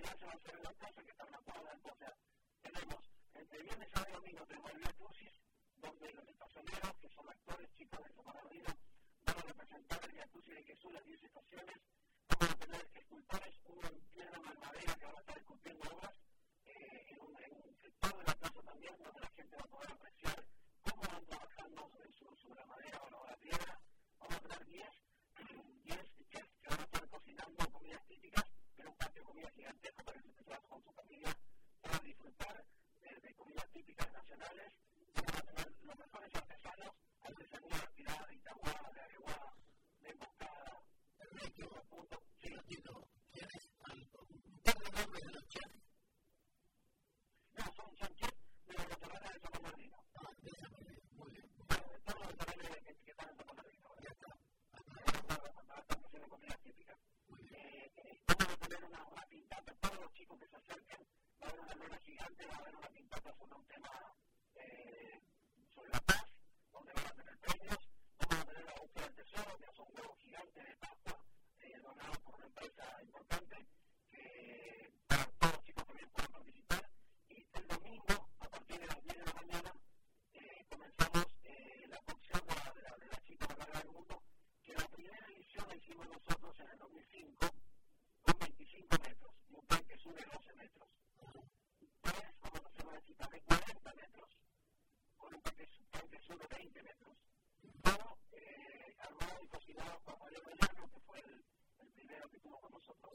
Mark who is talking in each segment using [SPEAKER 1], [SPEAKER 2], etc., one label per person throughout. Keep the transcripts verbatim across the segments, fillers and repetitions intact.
[SPEAKER 1] se va a hacer en la plaza, que está en la cuadra. Entonces, tenemos, entre viernes, sábado y domingo, tenemos el Via Crucis, donde los estacioneros, que son actores chicos de San Bernardino, van a representar el Via Crucis de Jesús, las diez estaciones. Vamos a tener escultores, uno en piedra, uno en madera, que van a estar esculpiendo obras, eh, en, un, en un sector de la plaza también, donde la gente va a poder apreciar cómo van trabajando sobre, sobre la madera o sobre la piedra. Vamos a tener diez chefs que van a estar cocinando comidas típicas, en un patio de comida gigantesco para que se puedan con su familia, puedan disfrutar de, de comidas típicas nacionales. Vamos a tener los mejores artesanos, artesanía tirada de Itaguá, de Areguá, de Emboscada, de otro punto. Sí, ¿tienes un par de nombres de los chefs? No, son, son chefs de los restaurantes de San Bernardino. Ah, de San Bernardino, muy bien. De todos los restaurantes que, que están en San Bernardino. Ya está. Para estar haciendo comidas típicas. Eh, eh, vamos a tener una, una pintata, todos los chicos que se acerquen, va a haber una lona gigante, va a haber una pintata sobre un tema eh, sobre la paz, donde van a tener premios. Vamos a tener la búsqueda del tesoro, que es un huevo gigante de Pascua, eh, donado por una empresa importante, que para todos los chicos también puedan participar. Y el domingo, a partir de las diez de la mañana, eh, comenzamos eh, la cocción de la, de la, de la chica más larga del mundo, que la primera edición la hicimos nosotros en el dos mil cinco, con veinticinco metros, y un tanque sube doce metros. Después vamos a hacer una cita de cuarenta metros, con un tanque, tanque sube veinte metros. Todo eh, armado y cocinado por Mario Mellano, que fue el, el primero que tuvo con nosotros.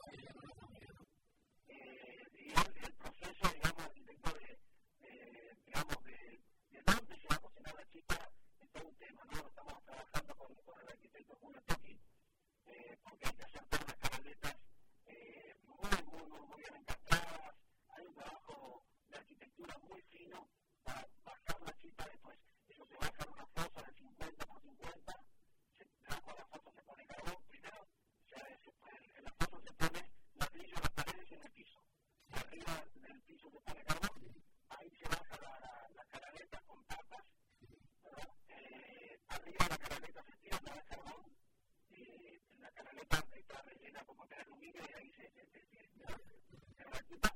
[SPEAKER 1] Eh, y el, el proceso, digamos, arquitecto de, eh, digamos, de, de dónde se va a cocinar la chica, es todo un tema, ¿no? Estamos trabajando con, con el arquitecto Julio Toki, eh, porque hay que hacer todas las canaletas eh, muy, muy, muy, muy bien encastradas. Hay un trabajo de arquitectura muy fino para bajar la chica después. Eso se baja en una fosa de cincuenta por cincuenta, se, debajo de la fosa se pone carbón, primero se, se, en la fosa se pone ladrillo en las paredes y en el piso. Arriba del piso se pone carbón, ahí se baja la, la, la canaleta con tapas, ¿verdad? Eh, arriba de la canaleta se tira la de carbón, eh, la canaleta está rellena como de aluminio y ahí se, se, se, se, se reactiva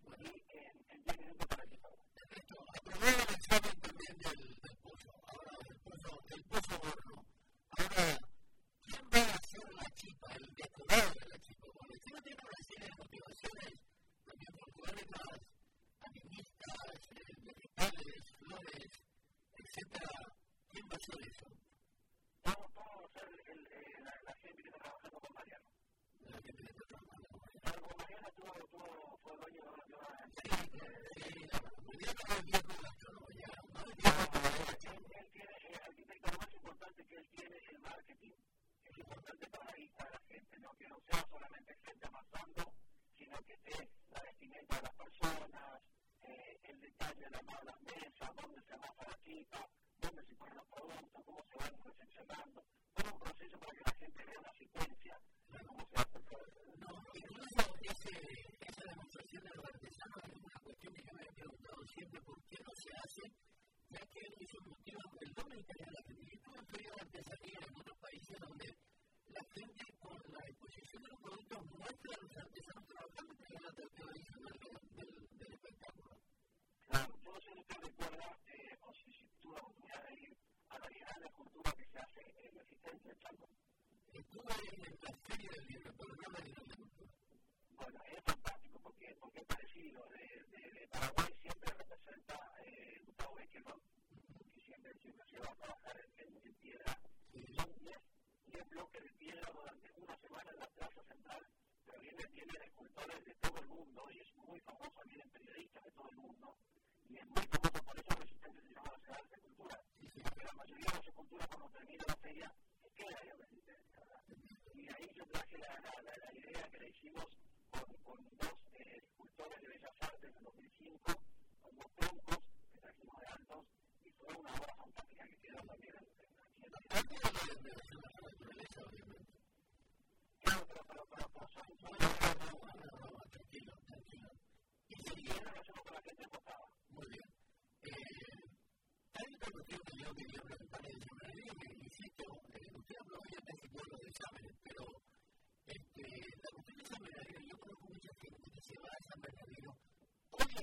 [SPEAKER 1] y en, en diez minutos para que salga. Perfecto. Aprobado el examen también del, del pozo. Ahora el pozo, el pozo horno. Ahora, ¿quién va a hacer la chipa? El decorado de la chipa. Porque si no tiene una serie de motivaciones también folclóricas, animistas, eh, vegetales, flores, etcétera. ¿Quién va a hacer eso? Vamos, vamos a hacer el, el, la, la gente que está trabajando con Mariano. La gente que está trabajando con Mariano. Con Mariano tuvo, tuvo, fue dueño de una ciudad. Sí, sí, Mariano no es viejo de la zona, ya. No es viejo de la zona. Él tiene, el arquitecto, lo más importante que él tiene es el marketing. Es importante para ahí para la gente, no que no sea solamente gente amasando, sino que esté la vestimenta de las personas, eh, el detalle de la, las mesas, dónde se amasa la chipa, dónde se ponen los productos, cómo se van recepcionando, todo un proceso para que la gente vea una secuencia de cómo se hace el proceso. No, incluso ese, esa demostración de los artesanos es una cuestión que yo me he preguntado siempre, ¿por qué no se hace? Ya que eso motiva el nombre italiano. Yo estuve en feria de artesanía en otros países donde la gente con la exposición de los productos muestra a los artesanos trabajando que es la tradicional del, del espectáculo. Claro, yo no sé si usted recuerda, eh, o si, si tuvo la oportunidad de ir a la Bienal de Cultura que se hace en la Existencia de Chaco. Estuve en la Feria del Libro, pero no en la Bienal de Cultura. Bueno, es fantástico porque, porque es parecido. De, de, de Paraguay siempre representa eh, Gustavo Beckerman, que siempre, siempre se va a trabajar en, en, en piedra. Son diez bloques de piedra durante una semana en la plaza central, pero vienen, vienen escultores de todo el mundo y es muy famoso, vienen periodistas de todo el mundo. Y es muy famoso, por eso Resistencia se llama la Ciudad de Cultura, porque la mayoría de las esculturas cuando termina la feria se queda ahí en Resistencia, ¿verdad? Y ahí yo traje la, la, la, la idea que le hicimos con, con dos eh, escultores de Bellas Artes en el dos mil cinco, con dos troncos que trajimos de Altos, y fue una obra fantástica que quedó también en, en, aquí en la ciudad. Claro, pero pero pero pero son son tranquilo, tranquilo. Y seguían relacionados con la gente enfocada. Muy bien. Eh, hay otra cuestión que yo quería preguntarle de San que insisto, eh, usted habló ya de ese pueblo de exámenes, pero este, la cuestión de San Bernardino, yo conozco mucha gente que se va a San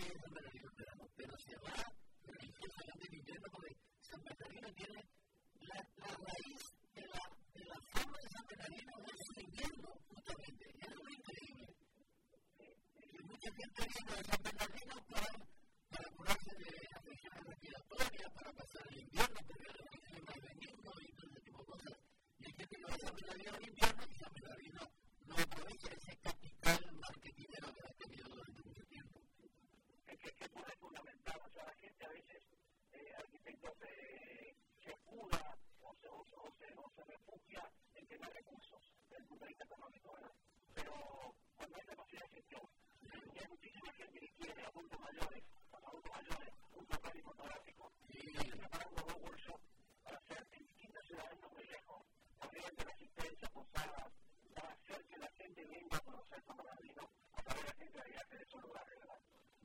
[SPEAKER 2] de San Bernardino en verano, pero se va religiosamente en invierno porque San Bernardino tiene la, la raíz de la, de la fama de San Bernardino es su invierno, justamente. Y eso es increíble. Y mucha gente viene a San Bernardino para, para curarse de afecciones respiratorias, para pasar el invierno, porque el clima es benigno y todo ese tipo de cosas. Y hay gente que va a San Bernardino en invierno y San Bernardino no aprovecha ese capital marketingero que ha tenido durante mucho tiempo.
[SPEAKER 1] Es que, que eso es fundamental. O sea, la gente a veces, eh, arquitectos, eh, se cura o se, o, o, se, o se refugia en tener recursos desde el punto de vista económico, ¿verdad? Pero cuando hay capacidad de gestión, y hay muchísima gente que quiere adultos mayores, adultos mayores, un trabajo fotográfico, y están preparando dos workshops para hacer en distintas ciudades no muy lejos, también de resistencia, posadas, para hacer que la gente venga a conocer San Bernardino, a través de la gente de viaje de esos lugares, ¿verdad?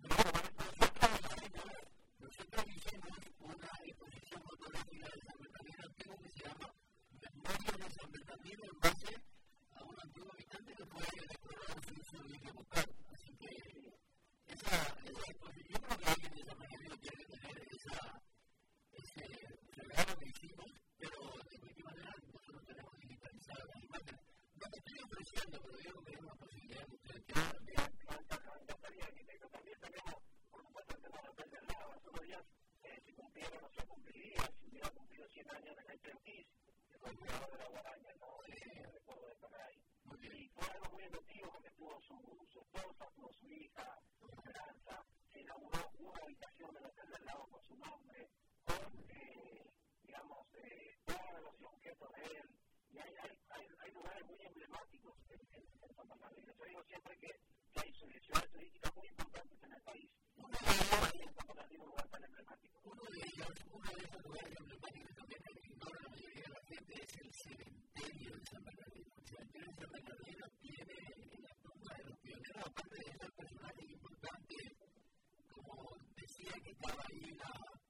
[SPEAKER 2] Nosotros hicimos una exposición fotográfica de San Bernardino antiguo que se llama Memoria de San Bernardino en base a un antiguo habitante que fue declarado su uso de origen vocal. Así que esa, esa exposición, yo creo que alguien de San Bernardino tiene que tener esa, ese regalo que hicimos, pero de cualquier manera nosotros tenemos digitalizadas las imágenes. No me estoy ofreciendo, pero yo creo que es una posibilidad que ustedes tienen.
[SPEAKER 1] También tenemos, por supuesto, el tema del del lado. Hace unos días eh, se cumplieron, no se cumpliría, si hubiera cumplido cien años de la Emprendiz, el cuidado de la guaraña, ¿no? El recuerdo de Canay. Y fue algo muy emotivo porque tuvo su, su esposa, tuvo su hija, su esperanza, se inauguró una habitación del hotel del lado con su nombre, con, eh, digamos, eh, todos los objetos de él. Y hay, hay, hay, hay lugares muy emblemáticos en, en, en San Bernardino. Yo digo siempre que hay ciudades turísticas muy importantes en el país. Uno de ellos es San Bernardino, un lugar tan emblemático.
[SPEAKER 2] Uno de ellos, uno de esos lugares emblemáticos también que ignora la mayoría de la gente es el cementerio de San Bernardino. El cementerio de San Bernardino tiene la tumba de los pioneros, aparte de esos personajes importantes, como decía que estaba ahí la,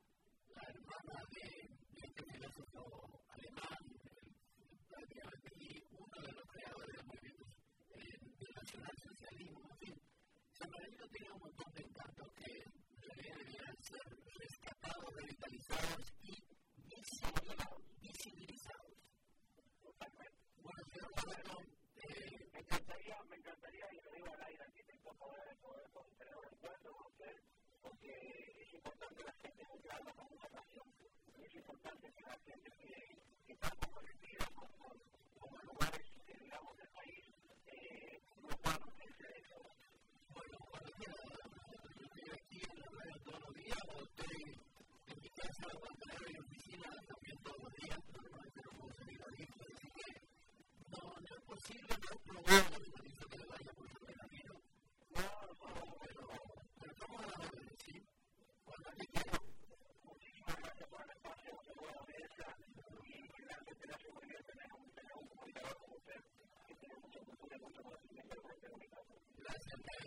[SPEAKER 2] la hermana de, de este filósofo alemán, prácticamente, y uno de los creadores del movimiento del nacionalsocialismo, en fin. San Bernardino tiene un montón de encantos que deberían ser rescatados, revitalizados y visibilizados. visibilizados.
[SPEAKER 1] Totalmente.
[SPEAKER 2] Bueno, señor Barreto,
[SPEAKER 1] eh, me encantaría, me encantaría, y lo digo al aire, arquitecto, poder, poder, poder tener un encuentro con usted, porque es importante la gente que habla con mucha pasión. Es importante que la gente que, que está comprometida con, con, con los lugares, eh, digamos, del país, eh, no puedan hacerse de eso.
[SPEAKER 2] Bueno, cuando quiera, yo estoy aquí en la radio todos los días, o estoy en mi casa, o en mi oficina también todos los días, pero no puedo salir a vista, así que no, no es posible no probar la organización que le vaya por San Bernardino. No, no, pero, pero estamos a la orden, ¿sí? Cuando aquí quiero.
[SPEAKER 1] Muchísimas gracias por el espacio, por la audiencia, y realmente me hace muy bien tener un, tener un comunicador como usted, que tiene mucha cultura y mucho conocimiento de la comunicación.
[SPEAKER 2] Gracias.